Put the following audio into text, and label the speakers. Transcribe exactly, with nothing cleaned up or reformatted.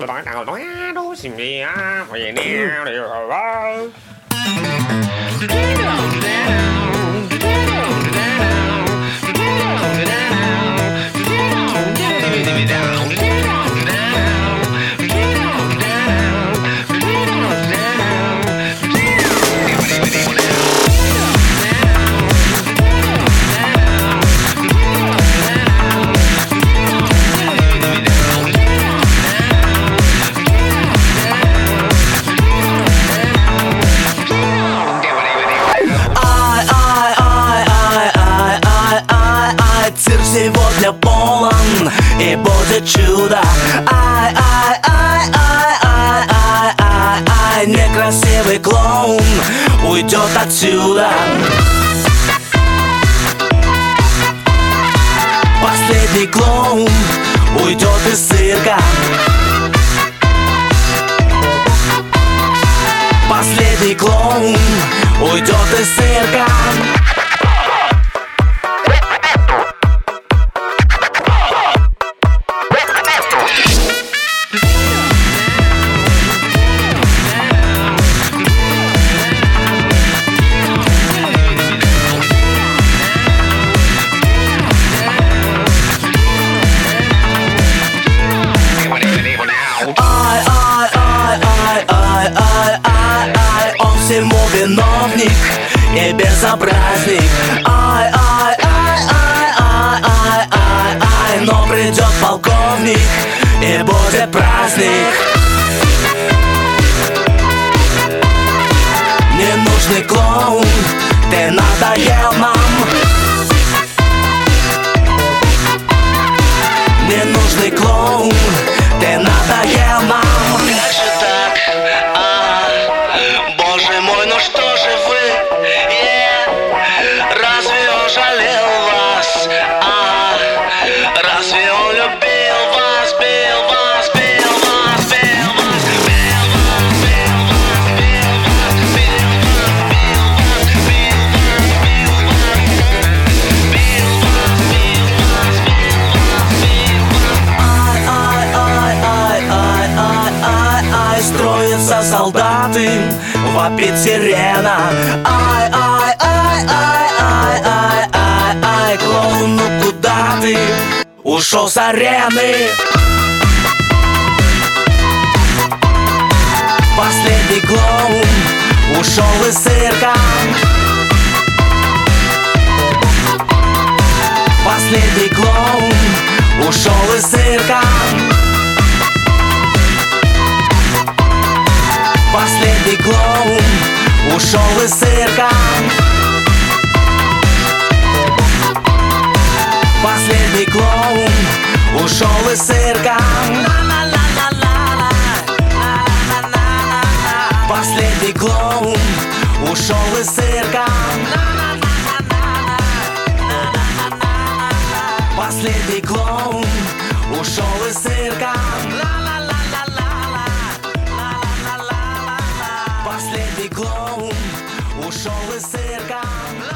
Speaker 1: Tôi nói nào nói đố xin đi á, vậy nè đều rồi.
Speaker 2: Цирк сегодня полон, и будет чудо. Ай, ай, ай, ай, ай, ай, ай, ай, некрасивый клоун уйдет отсюда. Последний клоун уйдет из цирка. Последний клоун уйдет из цирка. Всему виновник и безобразник. Ай, ай, ай, ай, ай, ай, ай, ай, но придет полковник и будет праздник. Ненужный клоун, ты надоел нам. Ненужный клоун, ты надоел нам.
Speaker 3: Как же так? А, боже мой, ну что же вы? Yeah. Разве он жалел вас? А, разве он любил вас? Бил вас, бил вас, бил вас, бил вас, бил вас, бил вас, бил вас, бил вас, бил вас, бил вас, бил вас.
Speaker 2: Ай, ай, ай, ай, ай, ай, ай, ай, строятся солдаты, вопит сирена. Ай, ай, ай, ай, ай, ай, ай, ай, клоун, ну куда ты ушел с арены? Последний клоун ушел из цирка. Последний клоун ушел из цирка. Последний клоун ушел из цирка. Последний клоун ушел из цирка. Последний клоун ушел из цирка. Последний клоун ушел из цирка. Последний клоун ушел из цирка.